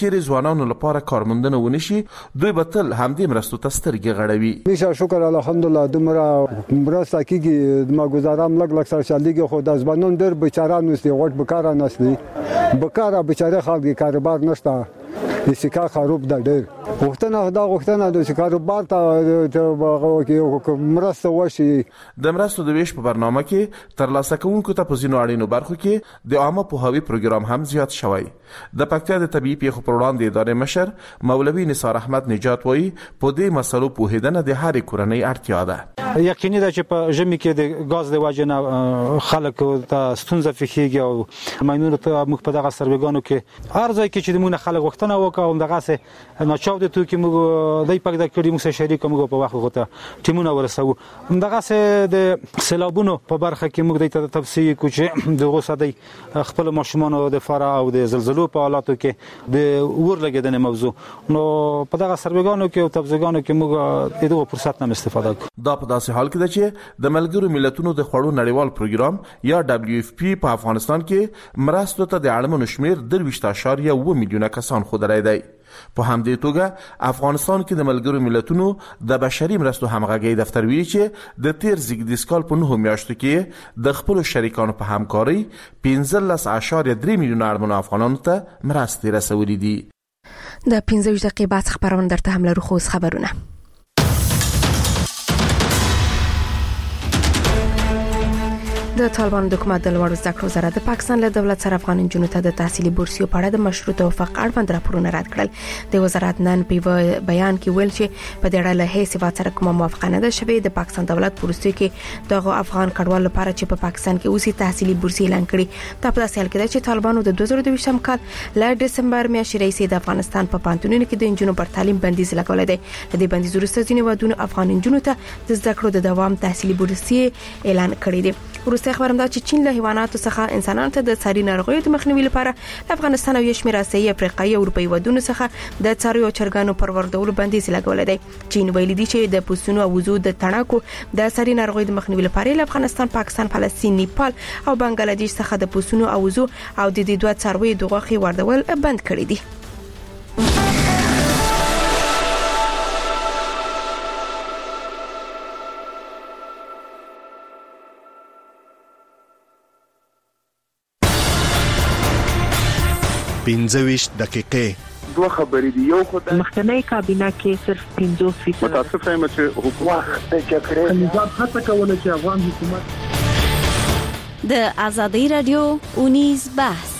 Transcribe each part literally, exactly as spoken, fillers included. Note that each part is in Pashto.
چې ځوانانو لپاره کارموندنه ونشي دوی به تل همدې مرستو ته سترګې غړوي. میشه شکر الحمدلله دومره مرسته کیږي ما گزارم لګ لګ سره شالېږي خو د ځوانانو ډېر بیچاره نشي غوټ بکاره نشي بکاره بیچاره خلک کاروبار نشته د سکا خراب ده ډېر وختونه دا وختونه د کاروبار ته مرسته وشي. د مرستو د ویش په برنامه کې ترلاسه کوونکو ته په ځینو اړینو برخو کې د عامه پوهاوي پروګرام هم زیات شوی. د پکتیا د طبي پیښو پر وړاندې ادارې مشر مولوي نثار احمد نجات وایي په دې مسلو پوهیدنه د هرې کورنۍ اړتیا ده. یقیني ده چې په ژمي کې د غاز د وجې نه خلک ته ستونزه پیښیږي او ماینونو ته موږ په دغه سروېګانو کې هر ځای کې چې موږ خلک وختونه وکړو دغه سه ناچاو د تو کې موږ دای پک د کړي موږ شریک موږ په وخت غوته ټیمونه ورسو دغه سه د سیلابونو په برخه کې موږ د تفصیل کو چې دغه سدي خپل ماشومان د فرا او د زلزلو په حالاتو کې د ور لګیدنې موضوع نو په دغه سروېګانو کې او تبزګانو کې موږ دغه فرصت نه استفاده کوو. دا په داسې حال کې ده چې د ملګرو ملتونو د خوړو نړیوال پروګرام یا دبليو اف پی په افغانستان کې مرستو ته د اړمنو شمیر درویشت اشاریه اوه میلیونه کسان خودلای دی. په همدې توګه افغانستان کې د ملګرو ملتونو د بشري مرستو همغږي دفتر ویلي چې د تیر زیږدیز کال په نهمه میاشتو کې د خپل شریکانو په همکاري پنځلس اشاریه درې میلیونه اړمنو افغانانو ته مرستې رسولې دي. د پنځه دقیقې بعد خبرونه درته هم لرو خو خبرونه د طالبان د حکومت د لوړ زده کړو وزارت د پاکستان له دولت سره افغان جنونو ته د تحصیلي بورسیو په اړه د مشروع توافق اړوند راپورونه رد کړل. د وزارت نن په بیان کې ویل چې په دې اړه له هیڅ هیواد سره کومه موافقه نه ده شوې. د پاکستان دولت بورسیو کې دغه افغان کډوالو لپاره چې په پاکستان کې اوسې تحصیلي بورسي اعلان کړي. دا په داسې حال کې ده چې طالبانو د دوه زره دوه کال له دسمبر میاشتې راهیسې د افغانستان په پانتونونو کې د انجونو پر تعلیم بندیز لګولې ده. د دې بندیز وروسته ځینې ودونو افغان انجونو ته د زده کړو د دوام تحصیلي بورسي اعلان کړی دی. وروسته خبرم دا چې چین له حیواناتو څخه انسانانو ته د څاروي ناروغیو د مخنیوي لپاره افغانستان او یشمیر آسیایي افریقایي او اروپایي ودونو څخه د څاروي او چرګانو پروردولو بندیز لګولې دی. چین ویلي دی چې د پوسونو او وزو د تڼاکو د څاروي ناروغیو د مخنیوي لپاره له افغانستان، پاکستان، فلسطین، نیپال او بنگلاديش څخه د پوسونو او وزو او د دې دوه څاروي د غوښې واردول بند کړی دي. پنځه دقیقې دوه خبرې دی. یو خدای مخکنی کابینه کې صرف پنځه فیصد متاسف یم چې حکومت د جګړې نظام هڅه کوله چې افغان حکومت د ازادي رادیو اونیز بحث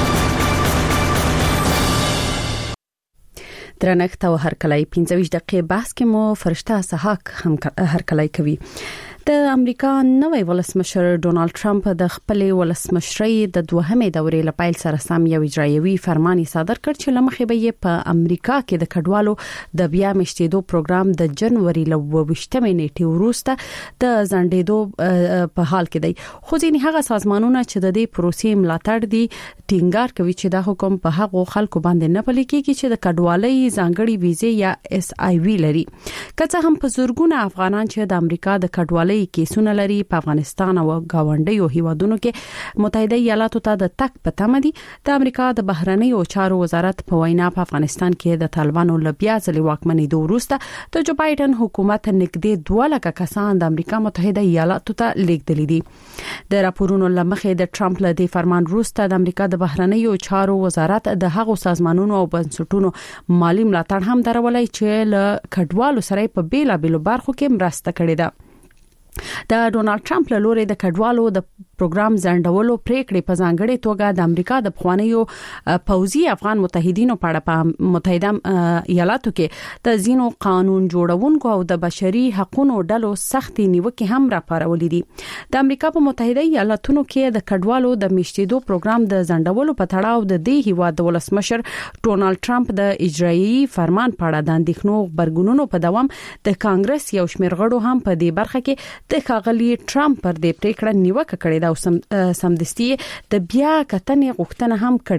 درنښت او هرکلی پنځه دقیقې بحث کې مو فرشته سحاق هم هرکلی کوي. د امریکا نوی ولسمشر ډونالد ټرمپ د خپل ولسمشرۍ د دوهمې دورې لپاره سره سم یو اجرایوي فرمان صادر کړ چې لمخې به یې په امریکا کې د کډوالو د بیا مشتېدو پروګرام د جنوري ل اووه نیټې وروسته د ځنډېدو په حال کې دی. خو ځینې هغه سازمانونه چې د دې پروسې ملاتړ دي ټینګار کوي چې دا حکم په هغو خلکو باندې نه پلي کېږي چې د کډوالۍ ځانګړي ویزې یا اس آی وی لري. که څه هم په زورګونه افغانان چې د امریکا د کډوالۍ کیسونه لري په افغانستان او گاونډیو هیوادونو کې متحده ایالاتو ته د تک په تمه دي. د امریکا د بهرنیو چارو وزارت په وینا په افغانستان کې د طالبانو لبیا ځلې واکمنېدو وروسته د جو بایدن حکومت نږدې دوه لکه کسان د امریکا متحده ایالاتو ته لیږدلي دي. د راپورونو لمخې د ټرمپ له دې فرمان وروسته د امریکا د بهرنیو چارو وزارت د هغو سازمانونو او بنسټونو مالی ملاتړ هم درولای چې له کډوالو سره په بیلابېلو برخو کې مرسته کړې ده. د ډونالد ټرمپ له لوري د کډوالو د پروګرام ځنډولو پریکړې په ځانګړې توګه د امریکا د پخوانیو پوځي افغان متحدینو په اړه په متحده ایالاتو کې د ځینو قانون جوړونکو او د بشري حقوقو ډلو سختي نیوکې هم راپارولې دي. د امریکا په متحده ایالاتونو کې د کډوالو د میشتېدو پروګرام د ځنډولو په تړاو د دې هیواد د ولسمشر ډونالد ټرمپ د اجرایي فرمان په اړه د اندېښنو خبرګونونو په دوام د کانګرس یو شمېر غړو هم په دې برخه کې د ښاغلي ټرمپ پر دې پریکړه نیوکه کړې ده او سم سمدستي د بیا کتنې غوښتنه هم کړې ده.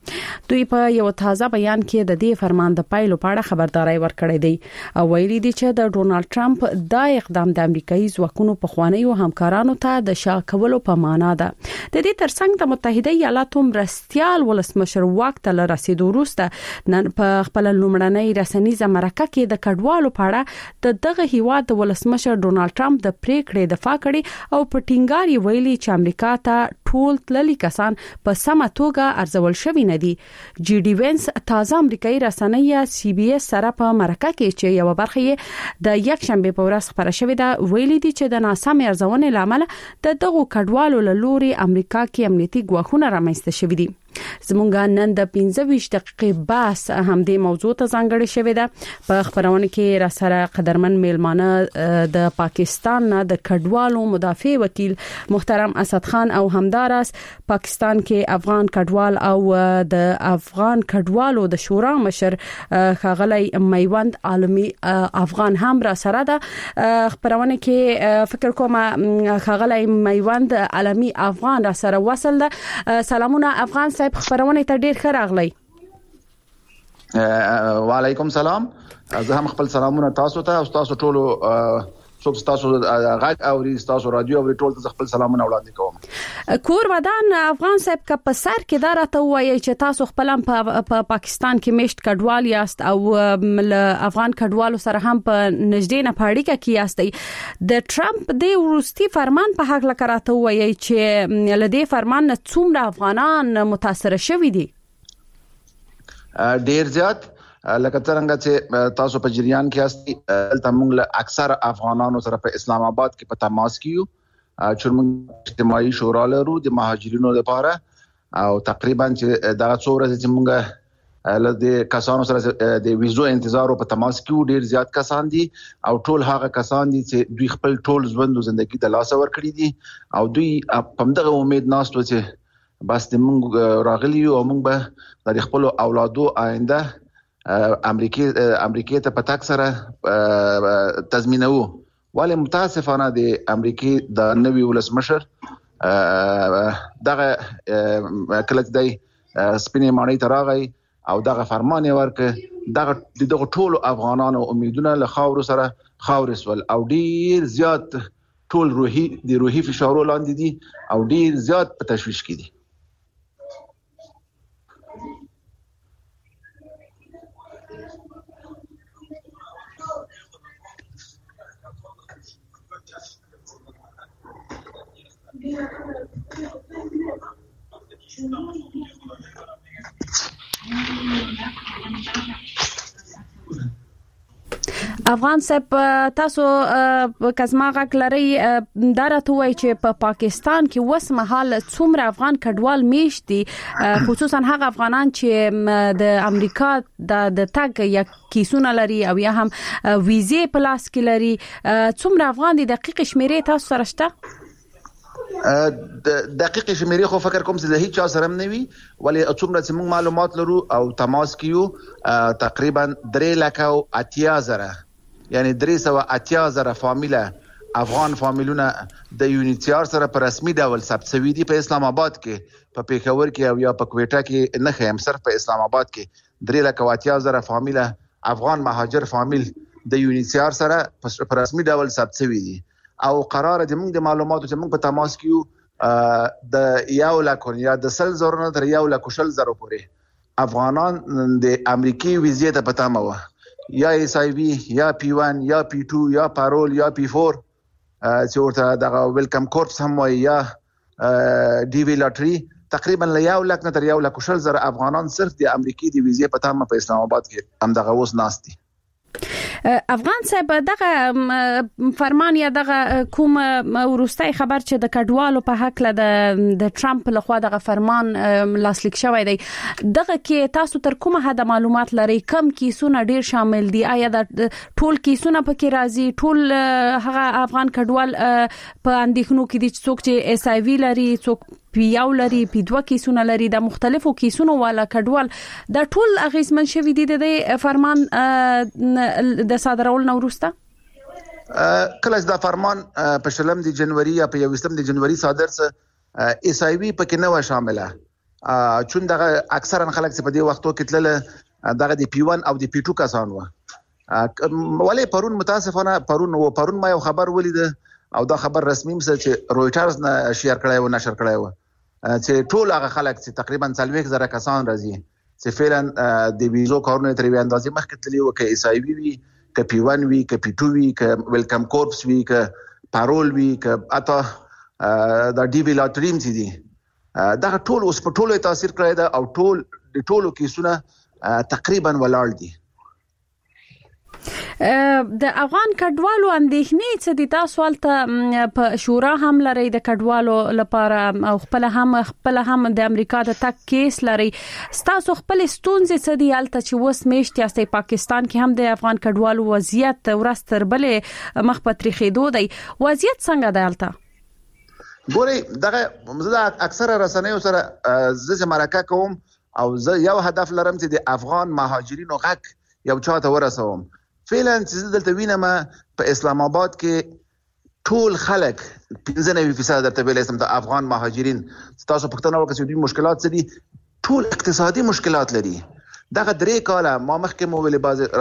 دوی په یو تازه بیان کې د دې فرمان د پایلو په اړه خبرداري ورکړې ده او ویلي دي چې د ډونالد ټرمپ دا اقدام د امریکایي ځواکونو په خوانیو همکارانو ته د شا کولو په معنا ده. د دې ترڅنګ د متحده ایالاتو مرستيال ولسمشر واک ته رسیدو وروسته نن په خپل لومړنۍ رسنیزه مرکه کې د کډوالو په اړه د دغه هیواد د ولسمشر ډونالد ټرمپ د پریکړې دفاع کړې او په ټینګار یې ویلي چې امریکا ته ټول تللي کسان په سمه توګه ارزول شوي نه دي. جی ډي وینس تازه امریکایي رسنۍ سی بي اس سره په مرکه کې چې یو برخه یې د یک شنبه په ورځ خبره شوې ده ویلي دي چې د ناسم ارزونې لامل د دغو کډوالو له لوري امریکا کې امنیتي ګواښونه رامنځته شوي دي. زمونږ نن د پنځه ویشت دقیقې بحث هم د موضوع ته ځانګړی شوی ده. په خبرونه کې را سره قدرمن میلمانه د پاکستان نه د کډوالو مدافع وکیل محترم اسد خان او همدارس پاکستان کې افغان کډوال او د افغان کډوالو د شورا مشر خاغلی میوند عالمي افغان هم را سره ده. خبرونه کې فکر کوم خاغلی میوند عالمي افغان را سره وصل ده. سلامونه افغان صاحب، خبرونه ته ډیر ښه راغلی. وعلیکم سلام. زه هم خپل سلامونه تاسو ته او تاسو ټول څوک تاسو غږ او تاسو رادیو او ټول ته خپل سلامونه وړاندې کوم. کور ودان افغان صاحب کا په سر کې دا راته وایي چې تاسو خپل په پا پاکستان کې میشت کډوال یاست او افغان کډوالو سره هم په نږدې نه پاړیکه کې یاست. د ټرمپ د وروستي فرمان په حق لکه راته وایي چې لدې فرمان نه څومره افغانان متاثر شوي دي؟ ډیر زیات. لکه څنګه چې تاسو په جریان کې یاستئ، دلته موږ له اکثر افغانانو سره په اسلام آباد کې په تماس کې یو چې موږ اجتماعي شورا لرو د مهاجرینو لپاره او تقریبا چې دا څو ورځې چې موږ له دې کسانو سره د ویزو انتظار په تماس کې ډیر زیات کسان دي او ټول هغه کسان دي چې دوی خپل ټول ژوند او ژوندۍ د لاس ور کړی دي او دوی په دغه امید ناستو چې بس د موږ راغلی او موږ به د خپل اولادو آینده امریکای امریکای ته پتاک سره تضمینو. ولی متاسفانه د امریکای د نوی ولسمشر دغه کله د سپینې ماڼۍ ته راغی او دغه فرمان ورکړ، دغه دغه ټول افغانانو امیدونه له خاور سره خاور سول او ډیر زیات ټول روحي د روحي فشارو لاندې دي او ډیر زیات په تشویش کې دي. افغان صاحب، تاسو کزما غږ لري دا راته وایي چې په پاکستان کې وس مهال څومره افغان کډوال میشت دي، خصوصا هغه افغانان چې د امریکا د تګ یا کیسونه لري او یا هم ویزې په لاس کې لري، څومره افغان دي؟ دقیق شمیرې تاسو سره شته؟ دقیق شمیرې خو فکر کوم چې د هیڅ چا سره نه وي، ولی څومره چې موږ معلومات لرو او تماس کیو تقریبا درې لکه او اتیا زره یعنی درې سوه اتیا زره فامیله افغان فامیلونه د یونیتیار سره په رسمي ډول ثبت شوي دي په اسلام آباد کې، په پیښور کې او یا په کوټه کې نه خیم، صرف په اسلام آباد کې درې لکه او اتیا زره فامیله افغان مهاجر فامیل د یونیتیار سره په رسمي ډول ثبت شوي دي او قرار دي موږ د معلوماتو چې موږ په تماس کیو د یو لکه یا د سل زره نه تر یو لکه شل زره پورې افغانان د امریکای ویزې ته پتا مو یا ایس آی وی یا پی ون یا پی ټو یا پارول یا پی فور چې ورته دغه ویلکم کورپس هم وای یا ډي وی لاټري، تقریبا له یو لک نه تر یو لک شل زره افغانان صرف د امریکای د ویزې پتا مو په اسلام آباد کې هم دغه اوس ناست دي. افغان صاحب، دغه فرمان یا دغه کوم ورستای خبر چې د کډوالو په حق له د ټرمپ لخوا دغه فرمان لاسلیک شوی دی، دغه کې تاسو تر کومه حد معلومات لرئ؟ کم کیسونه ډیر شامل دي؟ آیا د ټول کیسونه پکې راځي؟ ټول هغه افغان کډوال په اندېښنو کې دي چې څوک چې ایس آی وی لري، څوک پی یو لري، پی دوه کیسونه لري، د مختلفو کیسونو والا کډوال د ټول اغیزمن شوی دي د فرمان د صادرول نو وروسته؟ کله چې دا فرمان په شلم د جنوري یا په یوستم د جنوري صادر سه ایس آی وی پکې نه و شامله چون دغه اکثرا خلک چې په دې وختو کې تلل دغه د پی ون او د پی ټو کسان و. ولې پرون متاسفانه پرون و پرون ما یو خبر ولید او دا خبر رسمي مس چې رويټرز نه شیر کړی و نشر کړی و چې ټول هغه خلک چې تقریبا څلوېښت زره کسان راځي چې فعلا د ویزو کارونه تر وی اندازې مخکې تللی و کې اس ای وی وی ک پی ون وی ک پی ټو وی ک ویلکم کورپس وی ک پارول وی ک اته دا ډی وی لاټریم چې دي دا ټول اوس په ټولو تاثیر کړی دا او ټول د ټولو کیسونه تقریبا ولاړ دي. د افغان کډوالو اندېښنې څه دي؟ تاسو ولته په شورا هم لري د کډوالو لپاره او خپل هم خپل هم د امریکا د تک کیس لري. تاسو خپل ستونزې څه دي الته چې وس میشت یاستي پاکستان کې هم د افغان کډوالو وضعیت ورستر بلې مخ په تاریخي دوی وضعیت څنګه دی الته؟ ګوري دغه مزه اکثره رسنیو سره زه مرکه کوم او زه یو هدف لرم چې د افغان مهاجرینو حق یو چاته ورسوم. فعلا چې دلته وینم په اسلام آباد کې ټول خلک پنځه نوي فیصد درته ویل اسم د افغان مهاجرین تاسو پښتنه وکړئ چې دوی مشکلات څه دي ټول اقتصادي مشکلات لري. دغه درې کاله ما مخکې مو ویلې باز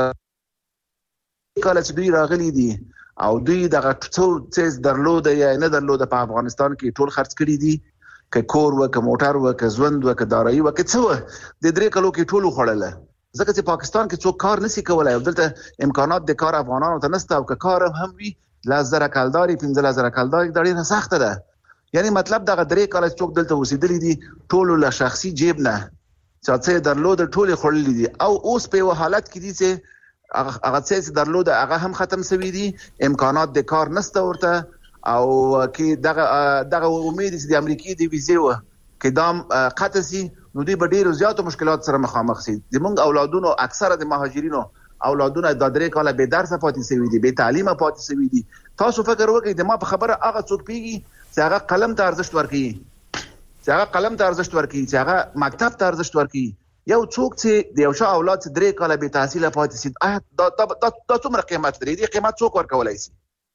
کاله چې دوی راغلي دي او دوی دغه څه درلود یا نه درلود په افغانستان کې ټول خرڅ کړي دي ک کور و ک موټر و ک ژوند و ک دارایی و ک څه و د درې کلو کې ټول خوړل. ځکه چې پاکستان کې څوک کار نشي کولای او دلته امکانات د کار افغانانو ته نشته او که کار هم وي لزر کلداري پنځه لزر کلداري د ډېر سخت ده. یعنی مطلب دغه درې کال څوک دلته اوسېدلی دي ټول له شخصي جیب نه چې درلود ټول خړلې دي او اوس په حالت کې دي چې هغه څه درلود هغه هم ختم شوی دي امکانات د کار نشته ورته او کې دغه دغه امید چې د امریکای د ویزه و کې دام قطع سي نو دوی به ډېر زیاتو مشکلات سره مخامخ شي. زموږ اولادونو اکثره د مهاجرینو اولادونه د درې کاله به درس پاتې شوي دي به تعلیم پاتې شوي دي. تاسو فکر وکړئ د ما په خبره هغه څوک پیږي چې هغه قلم ته ارزښت ورکړي چې هغه قلم ته ارزښت ورکړي چې هغه مکتب ته ارزښت ورکړي یو څوک چې د یو شا اولاد چې درې کاله به تحصیل پاتې شي آیا دا دا څومره قیمت لري؟ دې قیمت څوک ورکولای شي؟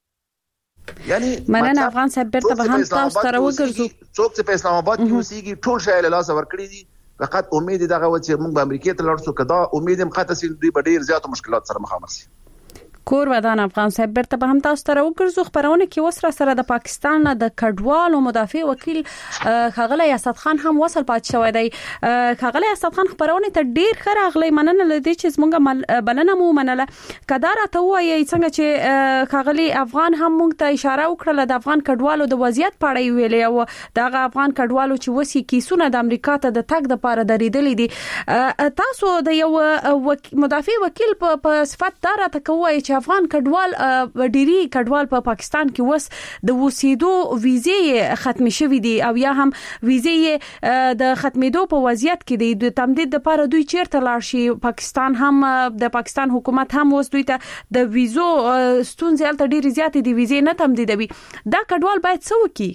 یعنی مننه افغان صاحب بیرته به هم تاسو سره وګرځو. څوک چې په اسلام آباد کې اوسېږي ټول شی له لاسه ورکړي دي فقط امید دغه و چې موږ به امریکا ته لاړ شو کدا امید هم قطع سي دوی به ډېر زیات مشکلات سره مخامخ شي. کور ودان افغان صاحب بیرته به هم تاسو سره وګرځو. خبرونه کې وسره سره د پاکستان د کډوالو مدافع وکیل خغلی اسد خان هم وصل پات شوی دی. خغلی اسد خان خبرونه ته ډیر ښه راغلی. مننه لدی چې زمونږ بلنه مو منله. کدار ته وایي څنګه چې خغلی افغان هم مونږ ته اشاره وکړه د افغان کډوالو د وضعیت په اړه ویلې او دغه افغان کډوالو چې وسی کیسونه د امریکا ته د تګ د پاره درېدلې دي. تاسو د یو مدافع وکیل په صفت دار ته کوی چې افغان کډوال ډيري کډوال په پاکستان کې وس د وسیدو ویزې ختم شوې دي او یا هم ویزې د ختمېدو په وضعیت کې دي. د تمدید لپاره دوی چیرته لاړ شي؟ پاکستان هم د پاکستان حکومت هم وس دوی ته د ویزو ستونزې الته ډېری زیات دي ویزې نه تمدیدوي. دا کډوال باید څه وکړي؟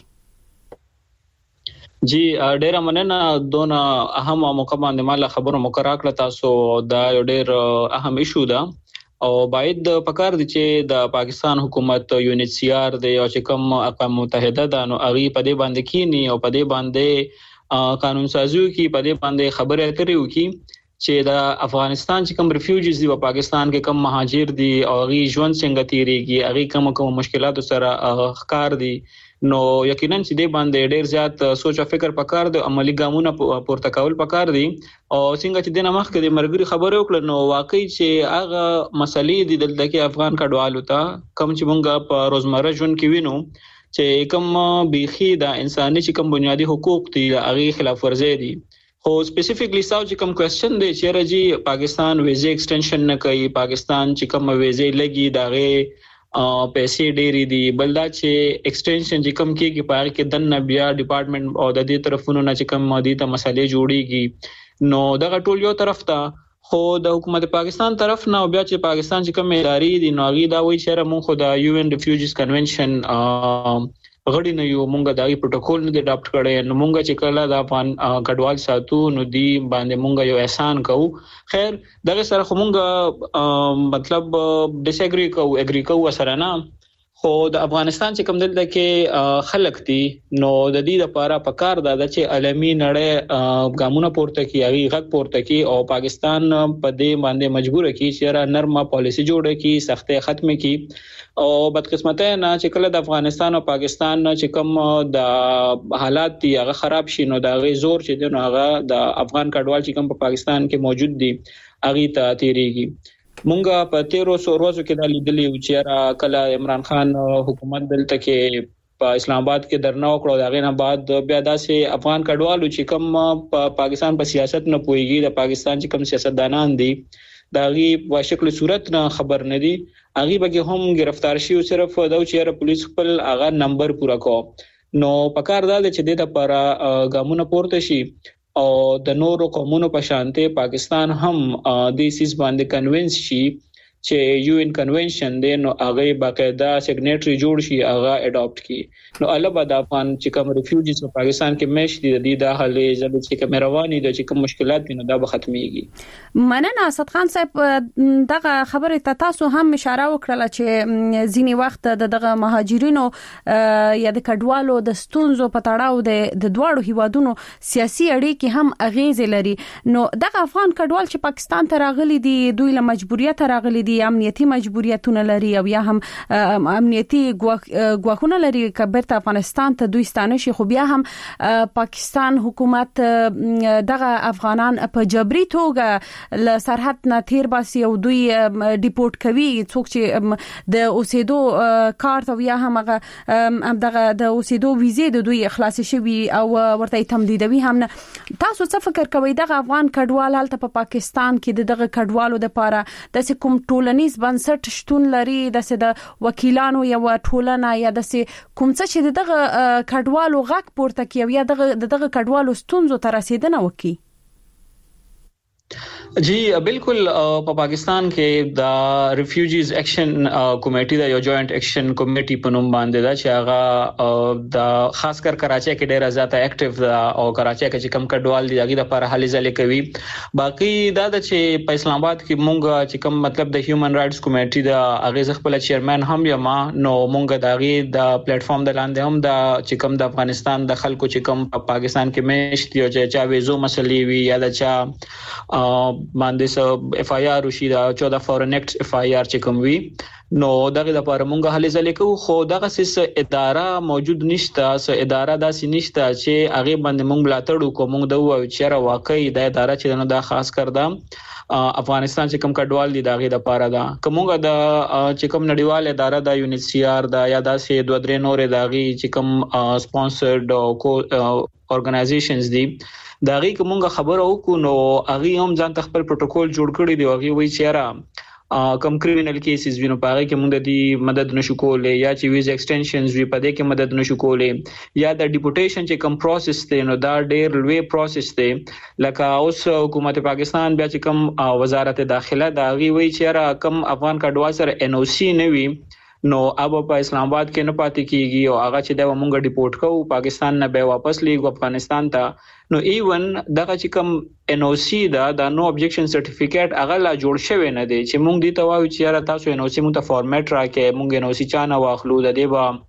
جی ډیره مننه دون اهم موقع باندې مال خبرو مقرره کړه. تاسو دا یو ډیر اهم ایشو ده او باید پکار دي چې د پاکستان حکومت یونیټ سی آر د او چې کوم اقوام متحده د نو اغي په دې باندې کینی او په دې باندې قانون سازو کې په دې باندې خبره اترې وکي چې د افغانستان چې کوم ریفیوجیز دي په پاکستان کې کوم مهاجر دي او اغي ژوند څنګه تیریږي اغي کوم کوم مشکلات سره ښکار دي نو یقینا چې دې باندې ډېر زیات سوچ او فکر پکار دي عملی ګامونه پورته کول پکار دي او څنګه چې دنه مخکې د مرګري خبرو وکړه نو واقعي چې هغه مسلې دي دلته کې افغان کډوالو ته کوم چې مونږ په روزمره ژوند کې وینو چې کوم بيخي د انساني چې کوم بنیادی حقوق دي هغه خلاف ورزي دي. خو سپیسیفیکلی ساو چې کوم کوېسچن دی چې راځي پاکستان ویزه ایکسټنشن نه کوي پاکستان چې کوم ویزه لګي داغه پیسې ډېری دي بل دا چې ایکسټنشن چې کوم کېږي په هغه کې د بیا ډپارټمنټ او د دې طرفونو نه چې کوم مادي ته مسلې جوړيږي نو دغه ټول یو طرف ته خو د حکومت پاکستان طرف نه بیا چې پاکستان چې کوم ادارې دي نو هغه دا وایي چې موږ خو د یو ان ریفیوجیز کنونشن غړي نه یو مونږ دغه پروتوکول نه اډاپټ کړي نو مونږ چې کله د افغان کډوال ساتو نو دی باندې مونږ یو احسان کوو. خیر دغه سره خو مونږ مطلب ډیس اګری کوو اګری کوو سره نه خو د افغانستان چې کوم دلته کې خلک دي نو د دې لپاره پکار ده چې عالمي نړۍ ګامونه پورته کوي هغه غږ پورته کوي او پاکستان په دې باندې مجبور کوي چې نرمه پالیسی جوړه کړي سختي ختم کړي او بدقسمته نه چې کله د افغانستان او پاکستان چې کوم د حالات دي هغه خراب شي نو دا غي زور چې دی نو هغه د افغان کډوال چې کوم په پاکستان کې موجود دي هغه ته تیریږي مونږه په تیرو سو ورځو کې د لیدلې چې را کله عمران خان حکومت دلته کې په اسلام آباد کې درنه وکړو دا غینه بعد بیا داسې افغان کډوالو چې کوم په پاکستان په سیاست نه پويږي د پاکستان چې کوم سیاستدانان دي دا غي په شکل صورت نه خبر نه دي هغه به هم گرفتار شي او صرف د چیرې پولیس خپل هغه نمبر پورا کو نو پکار دا چې د لپاره ګامونه پورته شي او د نورو قومونو په شانته پاکستان هم د سیس باندې کنوینس شي چې یو ان کنونشن دی نو هغه باقاعده سیګنیټری جوړ شي هغه اډاپټ کی نو البته د افغان چې کوم ریفیوجیز په پاکستان کې مش دي د دې د حالې ځل چې کوم رواني د چې کوم مشکلات دي نو دا به ختميږي مننه اسد خان صاحب دغه خبره ته تاسو هم اشاره وکړه چې ځینی وخت دغه مهاجرینو یا د کډوالو د ستونزو په تړاو د دوړو هیوادونو سیاسي اړیکې هم اغیز لري نو دغه افغان کډوال چې پاکستان ته راغلي دي دوی له مجبوریت راغلي دي امنیتي مجبوریتونه لري او یا هم امنیتي غواخونه لري کبرته افغانستان ته دوی ستانه شي خو بیا هم پاکستان حکومت دغه افغانان په جبري توګه ل سرحد نه تیر باسي او دوی ډیپورت کوي څوک چې د اوسېدو کارت او یا هم دغه د اوسېدو ویزه د دوی خلاص شوی او ورته تمدیدوي هم نه تاسو څه فکر کوئ دغه افغان کډوال هلته په پاکستان کې دغه کډوالو د لپاره د کوم ټولنیز بنسټ شتون لري د وکیلانو یا ټولنه یا د کوم څه چې دغه کډوالو غږ پورته کوي یا دغه دغه کډوالو ستونزو ته رسیدنه وکړي جی بالکل په پاکستان کې د ریفیوجیز ایکشن کمیټي د یو جوائنٹ ایکشن کمیټي په نوم باندې دا چې هغه د خاص کر کراچي کې ډیره زیاته اکټیو ده او کراچي کې چې کم کډوال دي هغه د لپاره هلې ځلې کوي باقي دا د چې په اسلام آباد کې مونږ چې کم مطلب د هیومن رائټس کمیټي د هغه خپل چیرمن هم یم نو مونږ د هغه د پلیټ فارم د لاندې هم د چې کم د افغانستان د خلکو چې کم په پاکستان کې مېشت یو چې چا ویزو مسلې وی یا د چا باندې سو اف آی آر وشي دا چودہ فورن ایکټ اف آی آر چې کوم وی نو دغه لپاره مونږه هلې ځلې کوو خو دغه سیس اداره موجود نشته سو اداره داسې نشته چې هغه باندې مونږ ملاتړ وکړو مونږ د وایو چې را واقعي د اداره چې نو دا خاص کردم افغانستان چې کوم کډوال دي دغه لپاره دا کومه د چې کوم نړیوال اداره د یو ان ایچ سی آر دا یا داسې دوه درې نور دغه چې کوم سپانسرډ او اورګنایزیشنز دي دا غي کومه خبره وکړو نو هغه هم ځان خپل پروتوکول جوړ کړی دی هغه وایي چې را کم کریمینل کیسز وینو پاره کې مونږ د مدد نشو کولای یا چې ویزا ایکسټنشنز وی پدې کې مدد نشو کولای یا د ډیپورټیشن چې کم پروسس دی نو دا ډېر لوی پروسس دی لکه اوس حکومت پاکستان بیا چې کم وزارت داخله دا غي وایي چې را کم افغان کډوال سره ان او سی نه وي نو اب په اسلام آباد کې نه پاتې کیږي او هغه چې دا مونږ ډیپورټ کوو پاکستان نه به واپس لیږو افغانستان ته نو ایون دغه چې کوم ان او سی دا د نو ابجیکشن سرټیفیکیټ هغه لا جوړ شوی نه دی چې مونږ دې ته وایو چې را تاسو ان او سی مونږ ته فارمیټ راکې مونږ ان او سی چانه واخلو د دې با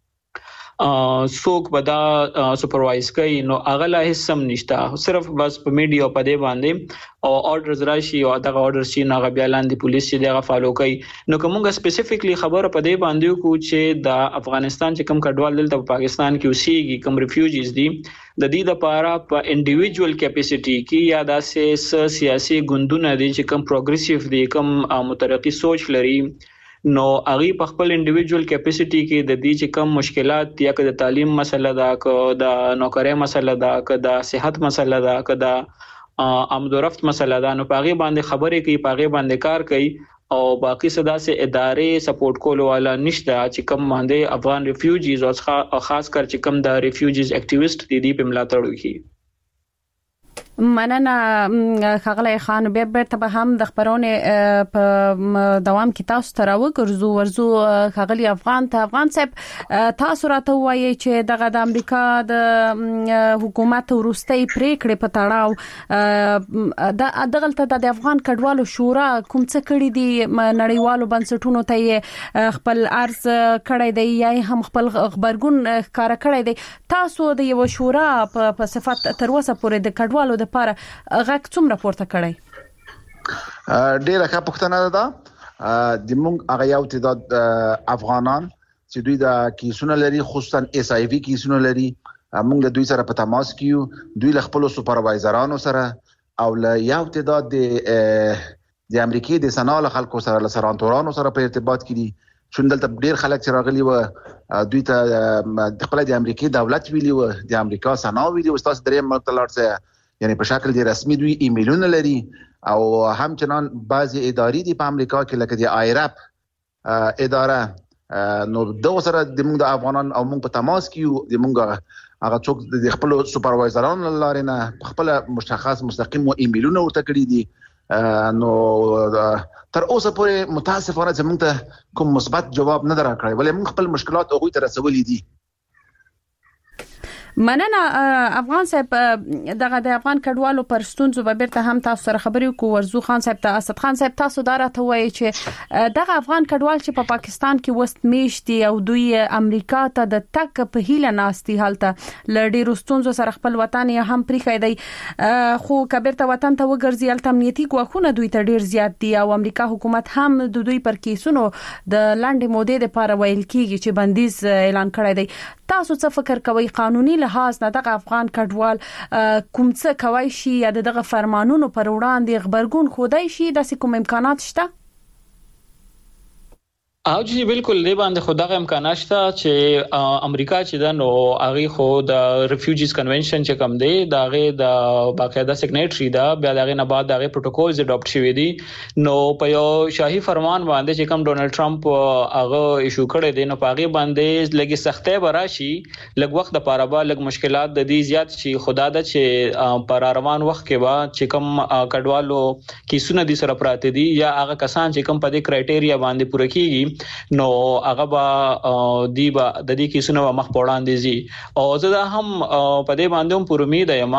څوک به دا سپروایز کوي نو هغه لا هیڅ سم نشته صرف بس په میډیا په دې باندې او آرډرز راشي او دغه آرډر شي نه بیا لاندې پولیس چې دغه فالو کوي نو کومه سپیسیفیکلی خبره په دې باندې کو چې د افغانستان چې کوم کډوال دلته په پاکستان کې اوسېږي کوم ریفیوجیز دي د دې لپاره په انډیویډوال کیپاسټي کې یا د سیاسي ګوندونه دي چې کوم پروګریسیو دي کوم مترقی سوچ لري نو هغه په خپل انډیویډوال کیپاسټي کې د دې چې کم مشکلات یا که د تعلیم مسله ده که د نوکرۍ مسله ده که د صحت مسله ده که د آمد و رفت مسله ده نو پاغي باندې خبرې کوي پاغي باندې کار کوي او باقي صدا سه ادارې سپورټ کول والا نشته چې کم باندې افغان ریفیوجیز او خاص کر چې کم د ریفیوجیز اکټیویست دي دي په ملاتړ وکړي مننه خغلی خان به بیرته به هم د خبرونه په دوام کې تاسو ته راوګرځو ورزو خغلی افغان ته افغان صاحب تاسو راته وایي چې دغه د امریکا د حکومت ورستۍ پریکړې په تړاو د دغلته د افغان کډوالو شورا کوم څه کړی دي نړیوالو بنسټونو ته خپل عرض کړی دی یا هم خپل خبرګون کار کړی دی تاسو د یو شورا په صفت تر اوسه پورې د کډوالو لپاره غږ څومره پورته کړی ډیره ښه پوښتنه ده د موږ هغه یو تعداد افغانان چې دوی د کیسونه لري خصوصا اس آی وی کیسونه لري موږ د دوی سره په تماس کیو دوی له خپل سپروایزرانو سره او له یو تعداد د امریکای د سناله خلکو سره له سرانتورانو سره په ارتباط کې چون دلته ډیر خلک چې راغلي و دوی ته د خپل د امریکای دولت ویلي و د امریکا سنا ویلي و تاسو درې ملت څخه یعنی په شکل دی رسمي دوی ایمیلونه لري او همچنان بعضی ادارې دي په امریکا کې لکه د آیرپ اداره نو د سره د موږ د افغانان او موږ په تماس کې د موږ هغه څوک د خپل سپروایزرانو لاره نه خپل مشخص مستقیم و ایمیلونه ورته کړی دي نو تر اوسه پورې متاسفانه چې موږ ته کوم مثبت جواب نه درکړی ولې موږ خپل مشکلات هغه ته رسولې دي مننه افغان صاحب دغه د افغان کډوالو پر ستونزو به بیرته هم تاسو سره خبرې کوو ورزو خان صاحب ته اسد خان صاحب تاسو دا راته وایي چې دغه افغان کډوال چې په پاکستان کې وست میشتي او دوی امریکا ته د تک په هیله ناستي حالته لړډي ستونزو سره خپل وطن یې هم پریخي دی خو کبیرته وطن ته وګرځي الته امنیتي ګواښونه دوی ته ډیر زیات دي او امریکا حکومت هم د دوی پر کیسونو د لاندې مودې لپاره ویل کیږي چې بندیز اعلان کړی دی تاسو څه فکر کوئ قانوني لحاظ نه دغه افغان کډوال کوم څه کوي شي یا دغه فرمانونو پر وړاندې خبرګون خودای شي د کوم امکانات شته او جی بالکل دی باندې خدای امکانات شته چې امریکا چې د نو هغه خو د ریفیوجیز کنونشن چې کوم دی دغه د باقاعده سیګنیټری دا بیا دغه نه بعد دغه پروتوکولز اډاپټ شوی دي نو په یو شاهي فرمان باندې چې کوم ډونالد ټرمپ هغه ایشو کړی دی نو پاغي باندې لګي سختۍ براشي لګ وخت د پاره به لګ مشکلات د دې زیات شي خدا د چې پر روان وخت کې با چې کوم کډوالو کیسونه دي سره پراته دي یا هغه کسان چې کوم په دې کرایټیریا باندې پوره کیږي نو هغه با دی با د دې کیسونو مخ پوړاندې زی او زه دا هم په دې باندې هم پر امید یم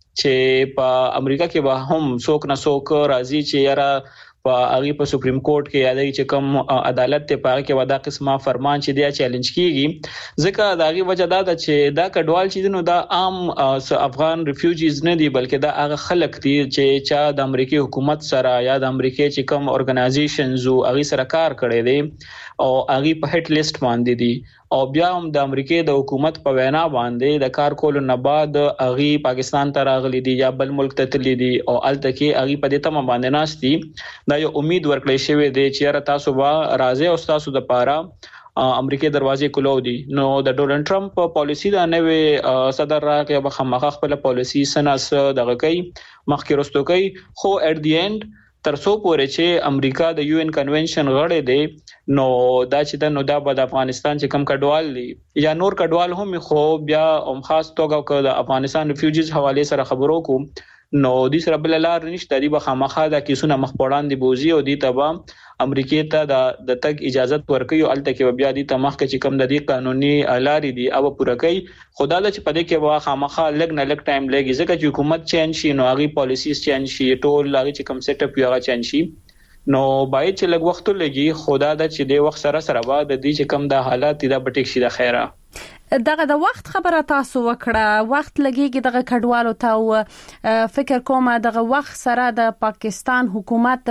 چې په امریکا کې به هم څوک نه څوک راځي چې یاره په هغه په سپریم کورټ کې یادای چې کوم عدالت ته پاره کې ودا قسمه فرمان چې دی چیلنج کیږي ځکه دا غي وجه دا ده چې دا کډوال چې نو دا عام افغان ریفیوجیز نه دي بلکې دا هغه خلک دي چې چا د امریکای حکومت سره یا د امریکای چې کوم اورګنایزیشنز او هغه سره کار کړي دي او هغه په هټ لیست باندې دي او بیا هم د امریکای د حکومت په وینا باندې د کار کولو نه بعد هغه پاکستان ته راغلي دي یا بل ملک ته تللي دي او الته کې هغه په دې تمه باندې ناشتي دا یو امید ورکړی شوی دی چې تاسو به راځي او تاسو د پاره امریکای دروازې کولو دي نو د ډونالد ټرمپ پالیسی دا نوې صدر راغی به خامخا خپل پالیسی سناس دغه کوي مخکې رستو کوي خو اټ دی اند ترڅو پورې چې امریکا د یو ان کنونشن غړی دی نو دا چې د نو دا د افغانستان چې کم کډوال دي یا نور کډوال هم خو بیا هم خاص توګه د افغانستان ریفیوجیز حواله سره خبرو کو نو د سره بل لار نشته دی به خامخا د کیسونه مخ پوړاندې بوزي او دی تبا امریکای ته د د تک اجازه ورکړي او الته کې بیا دی تمخ کې چې کم د دې قانوني لارې دی او پوره کوي خدا له چې پدې کې وا خامخا لګ نه لګ ټایم لګي ځکه چې حکومت چینج شي نو هغه پالیسیز چینج شي ټول هغه چې کم سیټ اپ یو چینج شي نو باید چې لګ وخت لګي خدا د چې د وخت سره سره با د دې چې کم د حالات د بټیک شي د خیره دغه د وخت خبره تاسو وکړه وخت لګيږي دغه کډوالو ته فکر کوم دغه وخت سره د پاکستان حکومت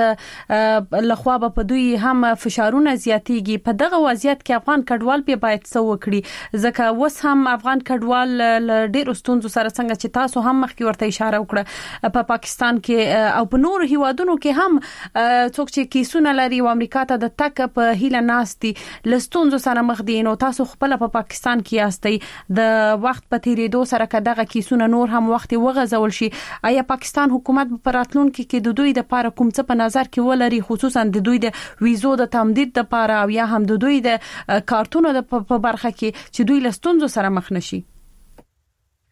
لخوا په دوی هم فشارونه زیاتېږي په دغه وضعیت کې افغان کډوال به باید څه وکړي ځکه وس هم افغان کډوال ډېر ستونزو سره څنګه چې تاسو هم مخکې ورته اشاره وکړه په پاکستان کې او په نور هیوادونو کې هم څوک چې کیسونه لري او امریکا ته د تک په هیله ناستي لستونزو سره مخ دي نو تاسو خپل په پاکستان کې د وخت په تیریدو سره کداغه کیسونه نور هم وخت وغځول شي ایا پاکستان حکومت په راتلونکو کې د دوی د لپاره کوم څه په نظر کې ولري خصوصا د دوی د ویزو د تمدید لپاره او یا هم د دوی د کارتونو د په برخه کې چې دوی لستونزو سره مخ نشي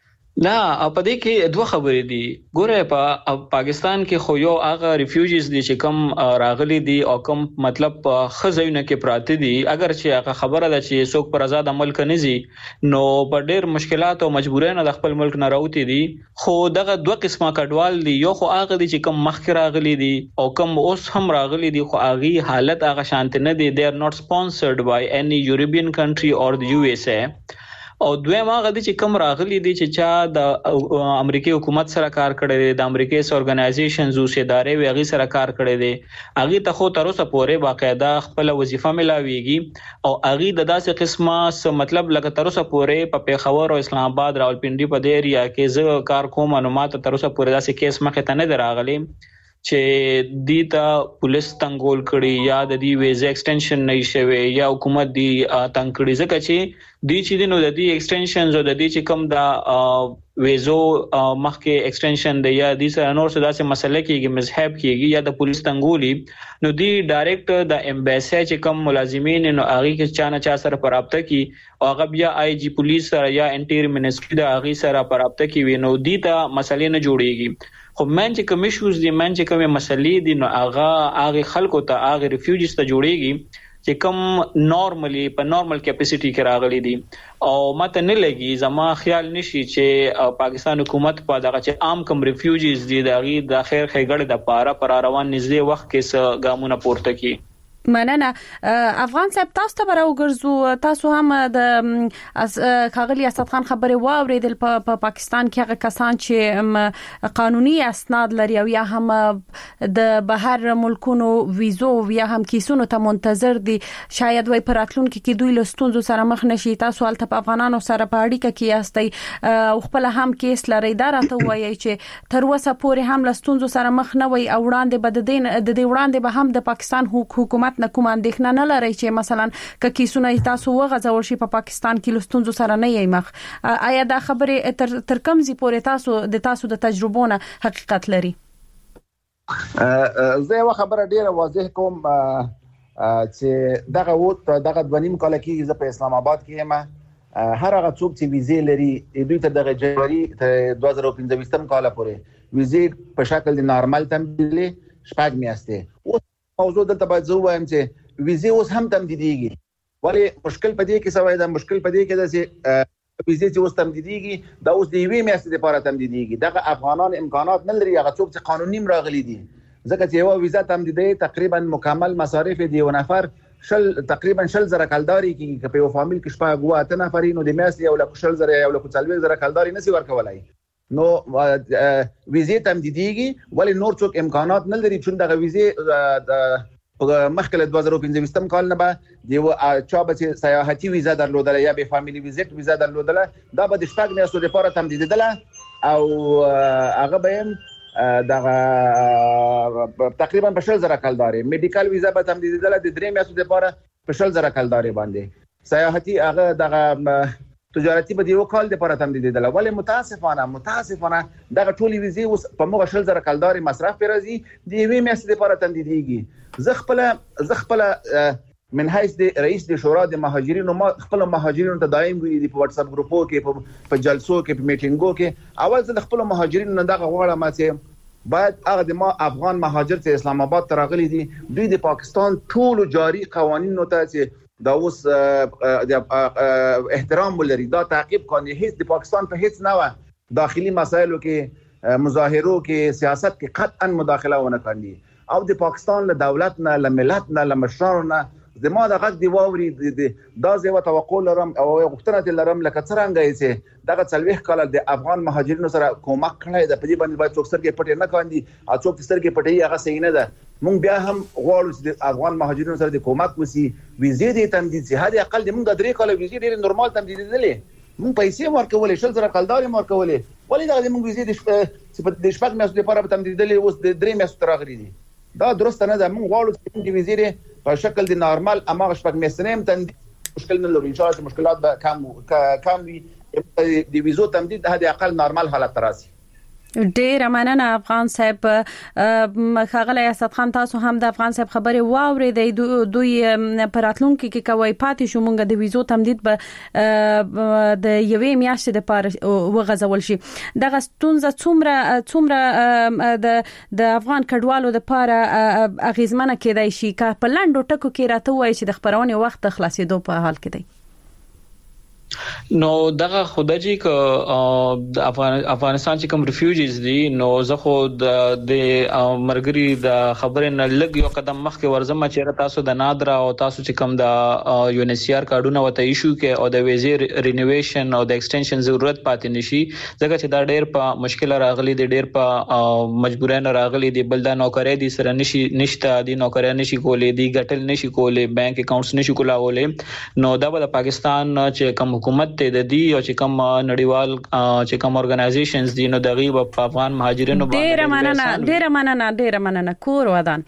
نه په دې کې دوه خبرې دي. ګوره په پاکستان کې خو یو هغه ریفیوجیز دي چې کم راغلي دي او کم مطلب خزونه کې پراته دي. اگر چې هغه خبره ده چې څوک پر آزاد عمل کوي نو په ډېر مشکلات او مجبورۍ د خپل ملک نه راوتی دي. خو دغه دوه قسمه کډوال دي، یو خو هغه دي چې کم مخکې راغلي دي او کم اوس هم راغلي دي خو هغه حالت هغه شانت نه دي. they are not sponsored by any European country or the U S A. او دویم هغه دي چې کوم راغلي دي چې چا د امریکای حکومت سره کار کړی دی، د امریکای اورګنایزیشنز او ادارې وغیرہ سره کار کړی دی. هغه ته خو تر اوسه پورې باقاعده خپل وظیفه ملاويږي او هغه د داسې قسمه مطلب لکه تر اوسه پورې په پیښور او اسلام آباد راولپنډي په دې ایریا کې زه کار کوم نو ماته تر اوسه پورې داسې کیس مخه ته نه دراغلي چې دیتا پولیس تنګول کړي یا د دې ویزا ایکسټنشن نه شوي یا حکومت دی تنګ کړي. ځکه چې دی چې نو د دې ایکسټنشنز او د دې چې کوم دا ویزو مخکې ایکسټنشن دی یا د سره نور څه داسې مسله کېږي مذهب کېږي یا د پولیس تنګولي نو دی ډایرکټ د امبیسي چې کوم ملازمین نو هغه کې چا نه چا سره پرابطه کی او هغه بیا آی جی پولیس سره یا انټیر منسټری د هغه سره پرابطه کی وي نو دی ته مسلې نه جوړيږي. خو من چې کوم ایشوز دي من چې کوم مسلې دي نو هغه هغه خلکو ته هغه ریفیوجیز ته جوړيږي چې کوم نورمالي په نورمال کیپاسيټي کې راغلي دي او ماته نه لګي زما خیال نشي چې پاکستان حکومت په دغه چې عام کوم ریفیوجیز دي دغه د خیر خېګړې د پاره پر روان نږدې وخت کې س ګامونه پورته کی. مننه. افغان صاحب تاسو ته راو ګرځو، تاسو هم د خاغلی اسد خان خبره واوریدل په پا پاکستان کې هغه کسان چې قانوني اسناد لري او یا هم د بهر ملکونو ویزو یا هم کیسونو ته منتظر دي، شاید وای پراتلون کې دوی لستونزو سره مخ نشي. تاسو البته په افغانانو سره په اړیکه کې یاستئ او خپل هم کیس لري دا راته وایي چې تر اوسه پورې هم لستونزو سره مخ نه وي او وړاندې بد دین د دې وړاندې به هم د پاکستان حکومت نه کوم اندېښنه نه لري چې مثلا ک کیسونه تاسو وغځول شي په پاکستان کې لستونزو سره نه یې مخ. آیا دا خبره تر تر کوم ځای پورې تاسو د تاسو د تجربونه حقیقت لري؟ زه یو خبره ډیره واضح کوم چې دغه ووت دغه دونیم کال کې زه په اسلام آباد کې یم. هر هغه څوک چې ویزې لري دوی ته د جنوري دوه زره پنځه کال پورې ویزې په شکل د نارمل تمدیدلې شپږ میاشتې. موضوع دلته باید زه وایم چې ویزې اوس هم تمدیدېږي. ولې مشکل پدې کې سوای دا مشکل پدې کې دا چې ویزې چې اوس تمدیدېږي دا اوس د یوې میاشتې لپاره تمدیدېږي. دغه افغانان امکانات نه لري هغه څوک چې قانوني راغلي دي ځکه چې یو ویزا تمدیدې تقریبا مکمل مصارف دی یو نفر شل تقریبا شل زره کلداري کې په یو فامیل کې شپږ غوا ته نفرینو د میاشتې یو لک شل زره یو لک څلور زره کلداري نسی ورکولای. نو ویزې تمدیدېږي ولی نور څوک امکانات نه لري چې دغه ویزې مخکله دوه زره پنځه کال نه به د چا به سیاحتي ویزا درلودله یا به فامیلی ویزټ ویزا درلودله دا به د شپږ میاشتو لپاره تمدیدېدله او هغه به دغه تقریبا په شل زره کلداري. میډیکل ویزا به تمدیدېدله د درې میاشتو لپاره په شل زره کلداري باندې. سیاحتي هغه دغه تجارتي به یو کال لپاره تمدیدېدله. ولی متاسفانه متاسفانه دغه ټولې ویزې اوس په موږ شل زره کلداري مصرف پر راځي د یوې میاشتې لپاره تمدیدېږي. زه خپل زه خپل من حیث د رئیس د شورا د مهاجرینو ما خپل مهاجرینو ته دایم ویلي په واتس اپ ګروپو کې په جلسو کې په میټینګو کې اول زه خپل مهاجرینو نه دغه غواړم چې باید هغه د ما افغان مهاجر چې اسلام آباد ته راغلي دي دوی د پاکستان ټول جاری قوانینو ته چې دا اوس احترام ولري دا تعقیب کوي. هیڅ د پاکستان په هیڅ نه داخلي مسایلو کې مظاهرو کې سیاست کې قطعا مداخله ونه کوي او د پاکستان له دولت نه له ملت نه له مشرانو نه زما د غږ دی واوري دا زه توقع لرم او غوښتنه لرم لکه څنګه چې دغه څلويخ کال د افغان مهاجرینو سره کومک کړی د پدې باندې باید څوک سرګې پټې نه کاندي او څوک سرګې پټې هغه صحیح نه ده. مونږ بیا هم غواړو چې د افغان مهاجرینو سره د کومک وسی ویزې دې تمدید سي. هدا اقل د مونږ درې کال ویزې ډېر نورمال تمدید دي. مونږ پیسې ورکولې شل زره کلداري ورکولې ولی دا د مونږ ویزې د شپږ میاشتو لپاره تمدیدلې اوس د درې میاشتو راغلي دي. دا درست نه ده. مونږ غواړو چې د ویزې په شکل د نارمال اماغه شپږ میاشتې هم تمدید مشکل نه لري. ان شاء الله مشکلات به کم کم وي. د ویزو تمدید هدا اقل نارمال حالت تراسي. ډیر مننه افغان صاحب. خاغلی اسد خان تاسو هم د افغان صاحب خبره واوري د دوی پراتلونکو کې کوي پاتې شو مونږ د ویزو تمدید به د یوې میاشتې د پاره وغځول شي. دغه ستونزه څومره څومره د د افغان کډوالو د پاره اغیزمنه کېدای شي که په لاندو ټکو کې راته وایي چې د خبرونه وخت خلاصېدو په حال کې دی؟ نو دغه خدایي ک افغانستان چې کوم ریفیوجیز دي نو زه خو د مرګري د خبرې نه لګ یو قدم مخکې ورزم چې تاسو د نادرا او تاسو چې کوم د یونیسيار کارډونه وته ایشو کې او د ویزې رینوویشن او د ایکسټنشن ضرورت پاتې نشي ځکه چې دا ډېر په مشکل راغلي دي ډېر په مجبورانه راغلي دي بل د نوکرۍ دي سره نشي نشته دي نوکرۍ نشي کولې دي ګټل نشي کولې بانک اکاونټس نشي کولای نو دا د پاکستان چې کوم حکومت ته د دې او چې کوم نړیوال چې کوم اورګنایزیشنز دي نو دغه په افغان مهاجرینو باندې ډېر مننه ډېر مننه ډېر مننه کور ودان.